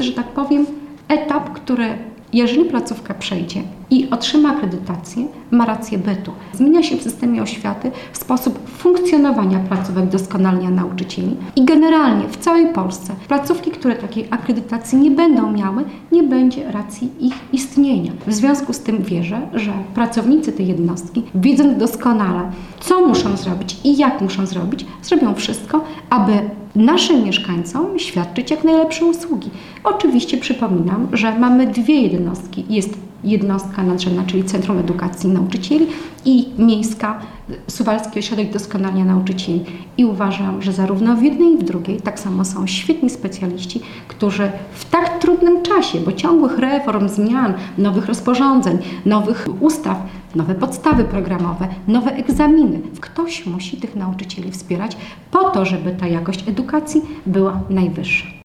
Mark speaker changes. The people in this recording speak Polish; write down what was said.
Speaker 1: że tak powiem, etap, który jeżeli placówka przejdzie i otrzyma akredytację, ma rację bytu. Zmienia się w systemie oświaty sposób funkcjonowania placówek doskonalenia nauczycieli i generalnie w całej Polsce placówki, które takiej akredytacji nie będą miały, nie będzie racji ich istnienia. W związku z tym wierzę, że pracownicy tej jednostki, wiedząc doskonale, co muszą zrobić i jak muszą zrobić, zrobią wszystko, aby naszym mieszkańcom świadczyć jak najlepsze usługi. Oczywiście przypominam, że mamy dwie jednostki. Jest jednostka nadrzędna, czyli Centrum Edukacji Nauczycieli i miejska Suwalski Ośrodek Doskonalenia Nauczycieli. I uważam, że zarówno w jednej i w drugiej tak samo są świetni specjaliści, którzy w tak trudnym czasie, bo ciągłych reform, zmian, nowych rozporządzeń, nowych ustaw, nowe podstawy programowe, nowe egzaminy. Ktoś musi tych nauczycieli wspierać po to, żeby ta jakość edukacji była najwyższa.